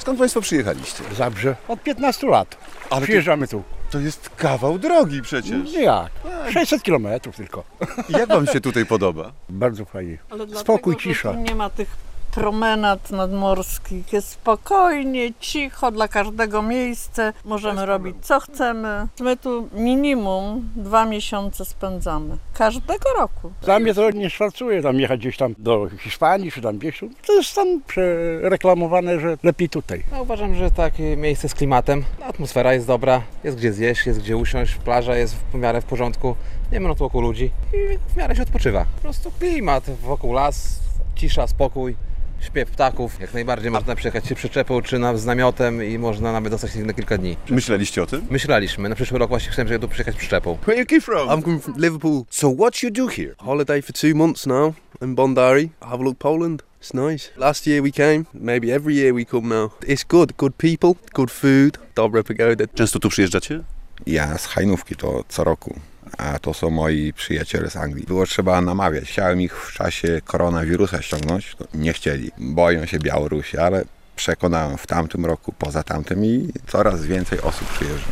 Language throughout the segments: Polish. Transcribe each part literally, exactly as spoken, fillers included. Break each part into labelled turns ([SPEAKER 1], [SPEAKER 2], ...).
[SPEAKER 1] Skąd państwo przyjechaliście?
[SPEAKER 2] Zabrze. Od piętnastu lat.
[SPEAKER 1] Ale
[SPEAKER 2] Przyjeżdżamy tu.
[SPEAKER 1] To jest kawał drogi przecież.
[SPEAKER 2] Nie jak. sześćset kilometrów tylko.
[SPEAKER 1] Jak wam się tutaj podoba?
[SPEAKER 2] Bardzo fajnie.
[SPEAKER 3] Ale
[SPEAKER 2] Spokój,
[SPEAKER 3] dlatego, że
[SPEAKER 2] cisza.
[SPEAKER 3] tu nie ma tych promenad nadmorskich. Jest spokojnie, cicho, dla każdego miejsce. Możemy robić co chcemy. My tu minimum dwa miesiące spędzamy. Każdego roku.
[SPEAKER 2] Dla mnie to nie szwarcuje tam jechać gdzieś tam do Hiszpanii, czy tam gdzieś. To jest tam przereklamowane, że lepiej tutaj.
[SPEAKER 4] Ja uważam, że takie miejsce z klimatem, atmosfera jest dobra, jest gdzie zjeść, jest gdzie usiąść, plaża jest w miarę w porządku, nie ma tu wokół ludzi i w miarę się odpoczywa. Po prostu klimat, wokół las, cisza, spokój, śpiew ptaków. Jak najbardziej można przyjechać czy przyczepą, czy na, z namiotem i można nawet dostać się na kilka dni.
[SPEAKER 1] Myśleliście o tym?
[SPEAKER 4] Myśleliśmy, na przyszły rok właśnie chcemy, żeby tu przyjechać przyczepą.
[SPEAKER 1] Where you came from?
[SPEAKER 5] I'm coming from Liverpool.
[SPEAKER 1] So what you do here?
[SPEAKER 5] Holiday for two months now in Bondari, Havelock, Poland. It's nice. Last year we came, maybe every year we come now. It's good, good people, good food, dobra pogoda.
[SPEAKER 1] Często tu przyjeżdżacie?
[SPEAKER 6] Ja z Hajnówki to co roku, a to są moi przyjaciele z Anglii. Było trzeba namawiać. Chciałem ich w czasie koronawirusa ściągnąć, to nie chcieli. Boją się Białorusi, ale przekonałem w tamtym roku, poza tamtym i coraz więcej osób przyjeżdża.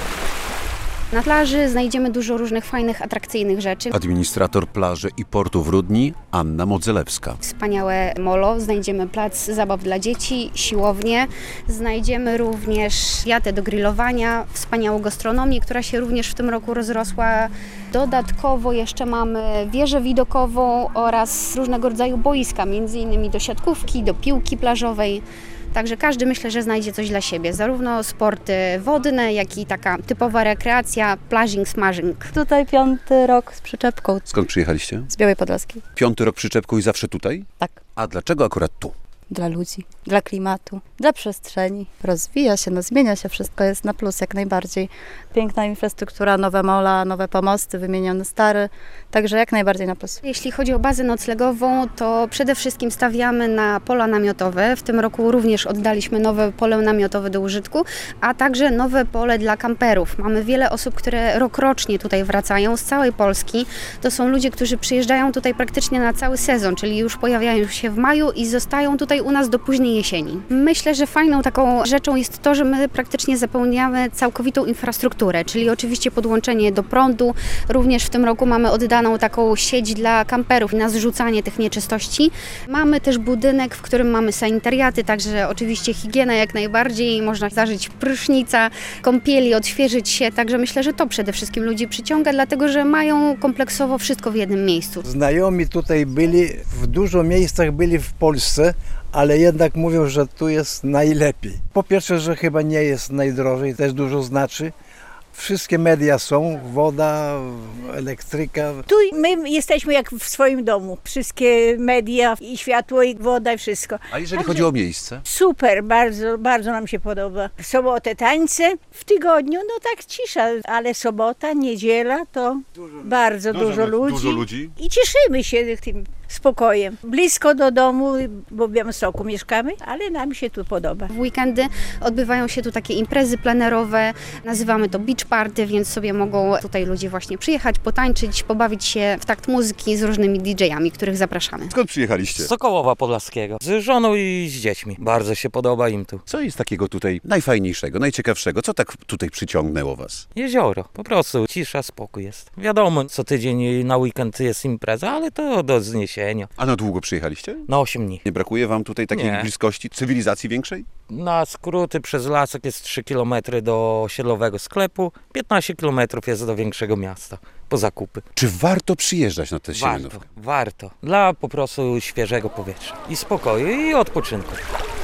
[SPEAKER 7] Na plaży znajdziemy dużo różnych fajnych, atrakcyjnych rzeczy.
[SPEAKER 1] Administrator plaży i portu w Rudni, Anna Modzelewska.
[SPEAKER 7] Wspaniałe molo, znajdziemy plac zabaw dla dzieci, siłownię. Znajdziemy również jatę do grillowania, wspaniałą gastronomię, która się również w tym roku rozrosła. Dodatkowo jeszcze mamy wieżę widokową oraz różnego rodzaju boiska, między innymi do siatkówki, do piłki plażowej. Także każdy myślę, że znajdzie coś dla siebie, zarówno sporty wodne, jak i taka typowa rekreacja, plażing, smażing.
[SPEAKER 8] Tutaj piąty rok z przyczepką
[SPEAKER 1] Skąd przyjechaliście?
[SPEAKER 8] z Białej Podlaskiej.
[SPEAKER 1] Piąty rok przyczepką i zawsze tutaj?
[SPEAKER 8] Tak.
[SPEAKER 1] A dlaczego akurat tu?
[SPEAKER 8] Dla ludzi, dla klimatu, dla przestrzeni. Rozwija się, no zmienia się, wszystko jest na plus jak najbardziej. Piękna infrastruktura, nowe mola, nowe pomosty, wymieniony stary, także jak najbardziej na plus.
[SPEAKER 7] Jeśli chodzi o bazę noclegową, to przede wszystkim stawiamy na pola namiotowe. W tym roku również oddaliśmy nowe pole namiotowe do użytku, a także nowe pole dla kamperów. Mamy wiele osób, które rokrocznie tutaj wracają z całej Polski. To są ludzie, którzy przyjeżdżają tutaj praktycznie na cały sezon, czyli już pojawiają się w maju i zostają tutaj u nas do późnej jesieni. Myślę, że fajną taką rzeczą jest to, że my praktycznie zapełniamy całkowitą infrastrukturę, czyli oczywiście podłączenie do prądu. Również w tym roku mamy oddaną taką sieć dla kamperów na zrzucanie tych nieczystości. Mamy też budynek, w którym mamy sanitariaty, także oczywiście higiena jak najbardziej. Można zażyć prysznica, kąpieli, odświeżyć się, także myślę, że to przede wszystkim ludzi przyciąga, dlatego że mają kompleksowo wszystko w jednym miejscu.
[SPEAKER 9] Znajomi tutaj byli, w dużo miejscach byli w Polsce, ale jednak mówią, że tu jest najlepiej. Po pierwsze, że chyba nie jest najdrożej, też dużo znaczy. Wszystkie media są, woda, elektryka.
[SPEAKER 10] Tu my jesteśmy jak w swoim domu. Wszystkie media, i światło, i woda, i wszystko.
[SPEAKER 1] A jeżeli
[SPEAKER 10] Także
[SPEAKER 1] chodzi o miejsce?
[SPEAKER 10] super, bardzo, bardzo nam się podoba. W sobotę tańce, w tygodniu no tak cisza, ale sobota, niedziela to dużo, bardzo dużo, dużo, ludzi.
[SPEAKER 1] dużo ludzi.
[SPEAKER 10] I cieszymy się tym spokojem. Blisko do domu, bo w Białymstoku mieszkamy, ale nam się tu podoba.
[SPEAKER 7] W weekendy odbywają się tu takie imprezy plenerowe, nazywamy to beach party, więc sobie mogą tutaj ludzie właśnie przyjechać, potańczyć, pobawić się w takt muzyki z różnymi didżejami, których zapraszamy.
[SPEAKER 1] Skąd przyjechaliście?
[SPEAKER 11] Z Sokołowa Podlaskiego. Z żoną i z dziećmi. Bardzo się podoba im tu.
[SPEAKER 1] Co jest takiego tutaj najfajniejszego, najciekawszego? Co tak tutaj przyciągnęło was?
[SPEAKER 11] Jezioro. Po prostu cisza, spokój jest. Wiadomo, co tydzień na weekend jest impreza, ale to do zniesienia.
[SPEAKER 1] A na długo przyjechaliście?
[SPEAKER 11] Na osiem dni.
[SPEAKER 1] Nie brakuje wam tutaj takiej
[SPEAKER 11] Nie.
[SPEAKER 1] bliskości, cywilizacji większej?
[SPEAKER 11] Na skróty przez lasek jest trzy kilometry do osiedlowego sklepu, piętnaście kilometrów jest do większego miasta po zakupy.
[SPEAKER 1] Czy warto przyjeżdżać na tę
[SPEAKER 11] Warto,
[SPEAKER 1] Siemianówkę?
[SPEAKER 11] warto. Dla po prostu świeżego powietrza i spokoju i odpoczynku.